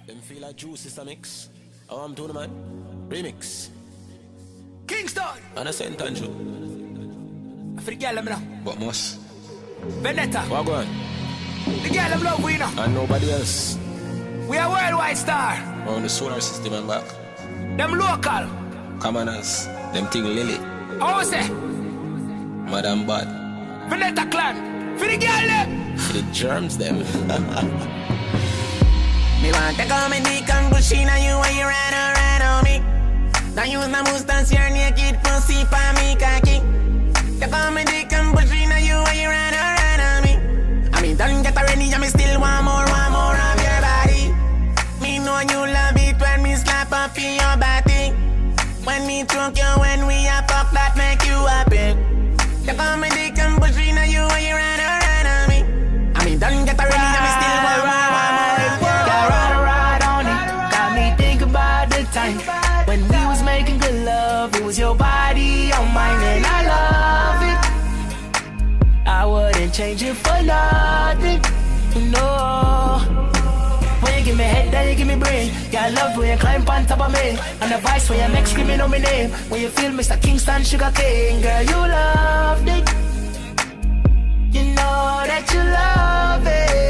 Them feel like juice is a mix. Oh, I'm doing man. Remix. Kingston. And I sent Anju. I for the girl them now. But must. Vendetta. What go on? The girl them love we now. And nobody else. We are worldwide star. On the solar system and back. Them local. Commoners. Them thing Lily. How say? Madam Bad. Vendetta clan. For the girl them. For the germs them. Me want to come and dick and bushy now you when you ride on me. Now use my mustache, your naked pussy for me cocky. You come and dick and bushy now you when you ride on me. I mean don't get already, I me still want more of your body. Me know you love it when me slap up in your body. When me choke you when we a fuck that make you happy. You come and dick and bushy now you when you ride on me. I mean don't get already, I me still want more. Time when we was making good love, it was your body on mine and I love it. I wouldn't change it for nothing, no. When you give me head, then you give me brain. Yeah, I love when you climb on top of me. And the vice when you make screaming on my name. When you feel Mr. Kingston Sugar King, girl, you loved it. You know that you love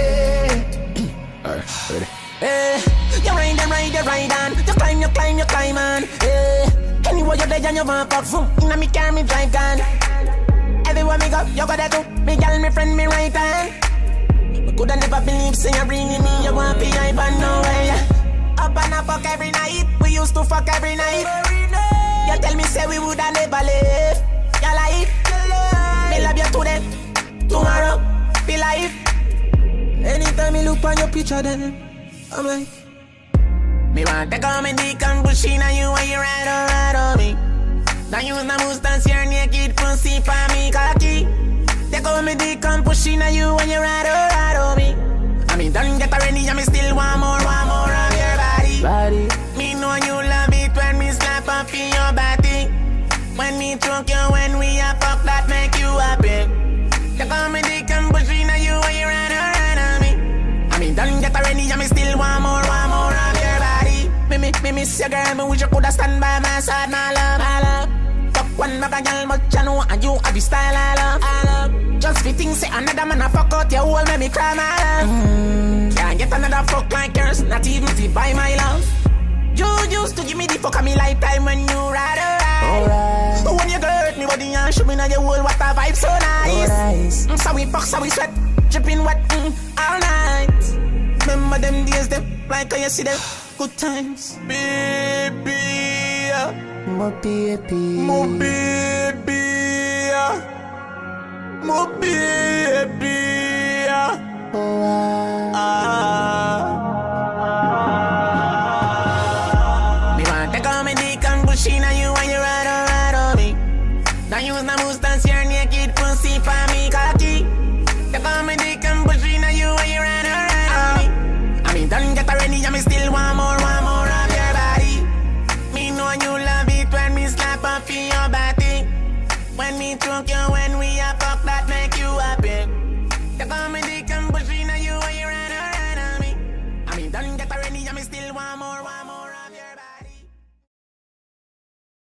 it. Alright, ready? You ride on. You climb on. Anywhere you're there and you want fuck from. Inna me car, me drive gun. Everywhere me go, you got that too. Me girl, me friend, me right hand. Me coulda never believe, say you bringing me. You want be hype and no way. Up and a fuck every night. We used to fuck every night. You tell me say we woulda never live. Your life. Me love you today, tomorrow. Be life. Anytime me look on your picture, then I'm like. Me want to come and dick and bushy now you when you ride on me. Now use my mustache, your naked pussy for me cocky. They come and dick and bushy now you when you ride on me. I mean don't get already, I me still want more of your body. Me know you love it when me slap up in your body. When me choke you when we a fuck that make you happy. They come and dick and bushy now you when you ride on me. I mean don't get already, I me still want more of your body. Me miss your girl, me wish you coulda stand by my side, my love. Fuck one bag of girl, but you know and you have the style, I love. Just be think say another man a fuck out your hole, make me cry, my love. Can't get another fuck like yours, not even to buy my love. You used to give me the fuck of me lifetime when you ride around. When you hurt me body and show me now your whole, what a vibe so nice. So we fuck, so we sweat, dripping wet all night. Remember them days, them like how you see them. Good times, baby, My baby, my baby, my baby. Me want to come and dick and bushy now you when you ride on me. Now use my mustache, your naked pussy for me cocky. You come and dick and bushy now you when you ride on me. I mean don't get already, I me still want more of your body. Me know you love it when me slap up in your body. When me choke you